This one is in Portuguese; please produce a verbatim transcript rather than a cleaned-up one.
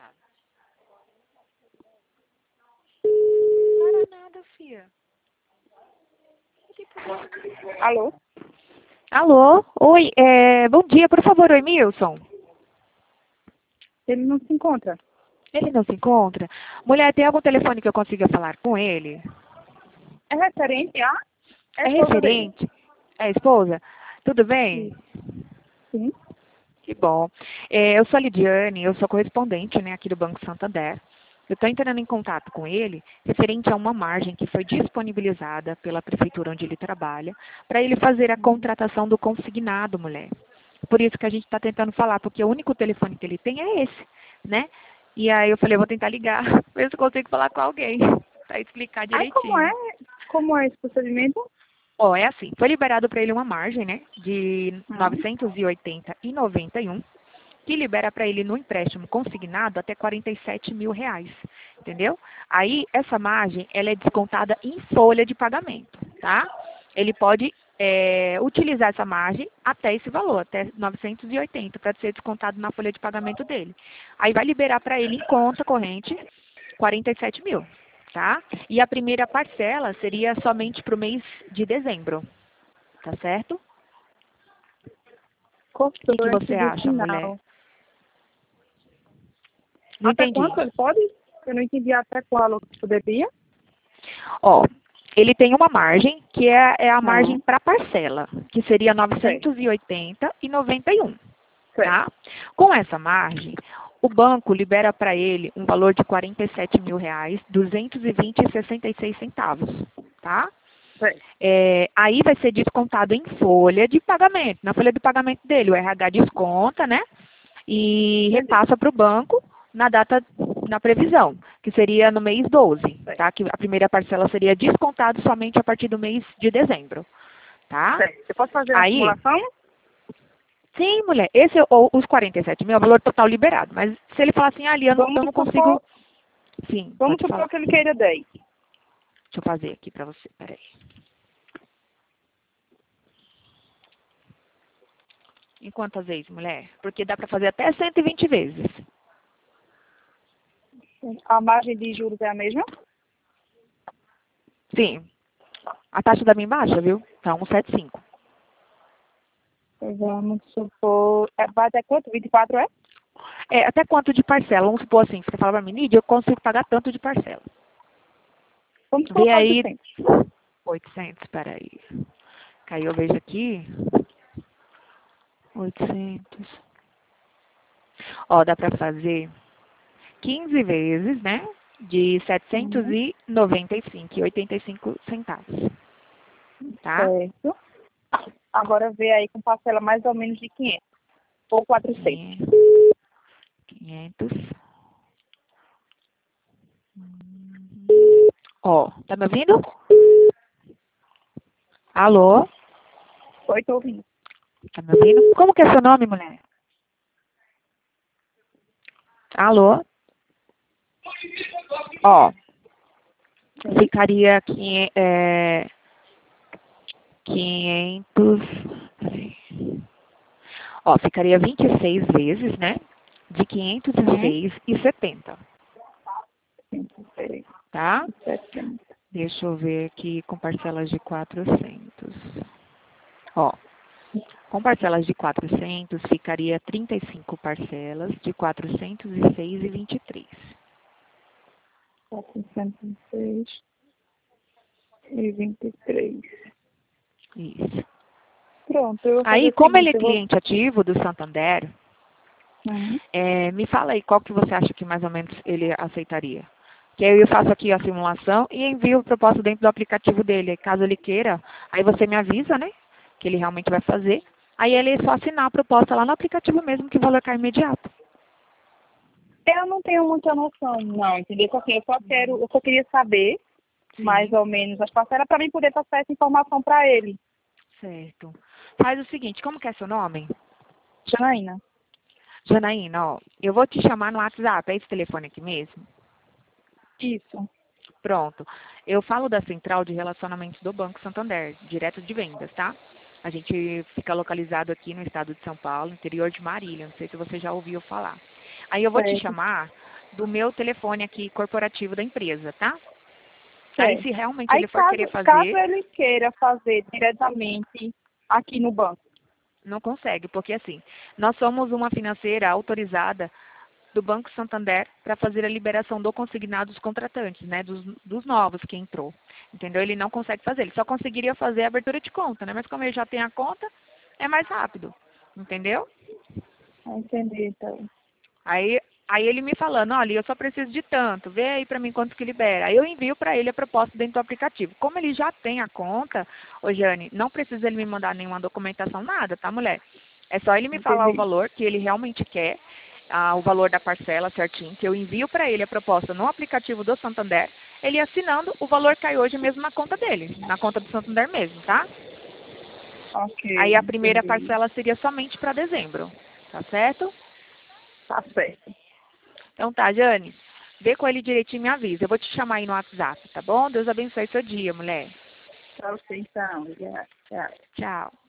Para nada, filha. Alô? Alô? Oi, é, bom dia, por favor, oi, Milson. Ele não se encontra. Ele não se encontra? Mulher, tem algum telefone que eu consiga falar com ele? É referente a? É esposa dele. referente? É esposa? Tudo bem? Sim. Que bom. É, eu sou a Lidiane, eu sou correspondente, né, aqui do Banco Santander. Eu estou entrando em contato com ele referente a uma margem que foi disponibilizada pela prefeitura onde ele trabalha para ele fazer a contratação do consignado, mulher. Por isso que a gente está tentando falar, porque o único telefone que ele tem é esse, né? E aí eu falei, eu vou tentar ligar, ver se eu consigo falar com alguém, para explicar Aí como direitinho. é? Como é esse procedimento? Ó, é assim, foi liberado para ele uma margem, né, de Hum. novecentos e oitenta e noventa e um, que libera para ele no empréstimo consignado até quarenta e sete mil reais, entendeu? Aí, essa margem, ela é descontada em folha de pagamento, tá? Ele pode é, utilizar essa margem até esse valor, até novecentos e oitenta, para ser descontado na folha de pagamento dele. Aí vai liberar para ele em conta corrente quarenta e sete mil, tá? E a primeira parcela seria somente para o mês de dezembro, tá certo? O que, Cortou que antes você do acha, mulher? final. Não Até entendi. quanto ele pode? Eu não entendi até qual que poderia. Ó, ele tem uma margem que é, é a margem Hum. para parcela, que seria Certo. novecentos e oitenta e noventa e um, Certo. tá? Com essa margem, o banco libera para ele um valor de quarenta e sete mil reais, duzentos e vinte e sessenta e seis centavos, tá? Certo. É, aí vai ser descontado em folha de pagamento. Na folha de pagamento dele, o R H desconta, né? E Entendi. repassa para o banco na data, na previsão, que seria no mês doze, Certo. tá? Que a primeira parcela seria descontada somente a partir do mês de dezembro, tá? Certo. Você pode fazer uma Aí, simulação? sim, mulher, esse é o- os quarenta e sete mil é o valor total liberado, mas se ele falar assim, ali, eu não, Vamos eu não supor, consigo, sim, vamos pode supor falar. que ele queira dez. Deixa eu fazer aqui para você, peraí. Em quantas vezes, mulher? Porque dá para fazer até cento e vinte vezes. A margem de juros é a mesma? Sim. A taxa da minha baixa, viu? Tá um vírgula setenta e cinco. Vamos supor. É, vai até quanto? vinte e quatro é? É, até quanto de parcela? Vamos supor assim, você fala pra mim, Nídia, eu consigo pagar tanto de parcela. Vamos Vê colocar aí, oitocentos. oitocentos, peraí. Caiu, eu vejo aqui. oitocentos. Ó, dá pra fazer quinze vezes, né? De setecentos Uhum. e noventa e cinco e oitenta e cinco centavos. Tá? Certo. Agora vê aí com parcela mais ou menos de quinhentos ou quatrocentos. quinhentos. Ó, tá me ouvindo? Alô? Oi, tô ouvindo. Tá me ouvindo? Como que é seu nome, mulher? Alô? Ó, ficaria aqui, é, quinhentos. Peraí. Ó, ficaria vinte e seis vezes, né? De quinhentos e Uhum. seis e setenta, tá? setenta. Deixa eu ver aqui com parcelas de quatrocentos. Ó, com parcelas de quatrocentos ficaria trinta e cinco parcelas de quatrocentos e seis e vinte e três. quatrocentos e seis e vinte e três. Isso. Pronto, eu vou fazer Aí, o como ele é seguinte, eu vou. cliente ativo do Santander, Uhum. é, me fala aí qual que você acha que mais ou menos ele aceitaria. Que aí eu faço aqui a simulação e envio o propósito dentro do aplicativo dele. Aí, caso ele queira, aí você me avisa, né? Que ele realmente vai fazer. Aí ele é só assinar a proposta lá no aplicativo mesmo, que o valor cai imediato. Eu não tenho muita noção, não, entendeu? Só que eu só quero, eu só queria saber mais Sim, ou menos as parcelas para mim poder passar essa informação para ele. certo. Faz o seguinte, como que é seu nome? Janaína. Janaína, ó, eu vou te chamar no WhatsApp, é esse telefone aqui mesmo? Isso. Pronto. Eu falo da central de relacionamentos do Banco Santander, direto de vendas, tá? A gente fica localizado aqui no estado de São Paulo, interior de Marília. Não sei se você já ouviu falar. Aí eu vou te Certo, chamar do meu telefone aqui corporativo da empresa, tá? Aí certo. se realmente Aí ele for querer caso, caso fazer, ele queira fazer diretamente aqui no banco. não consegue, porque assim, nós somos uma financeira autorizada do Banco Santander para fazer a liberação do consignado dos contratantes, né, dos, dos novos que entrou. Entendeu? Ele não consegue fazer, ele só conseguiria fazer a abertura de conta, né? Mas como ele já tem a conta, é mais rápido. Entendeu? Ah, entendi, então. Aí, aí ele me falando, olha, eu só preciso de tanto, vê aí para mim quanto que libera. Aí eu envio para ele a proposta dentro do aplicativo. Como ele já tem a conta, ô Jane, não precisa ele me mandar nenhuma documentação, nada, tá, mulher? É só ele me falar o Entendi. valor que ele realmente quer, ah, o valor da parcela certinho, que eu envio para ele a proposta no aplicativo do Santander. Ele assinando, o valor cai hoje mesmo na conta dele, na conta do Santander mesmo, tá? Ok, Aí a primeira entendi. parcela seria somente para dezembro, tá certo? Tá certo. Então tá, Jane. Vê com ele direitinho e me avisa. Eu vou te chamar aí no WhatsApp, tá bom? Deus abençoe seu dia, mulher. Tá ok, então. Já, já. Tchau.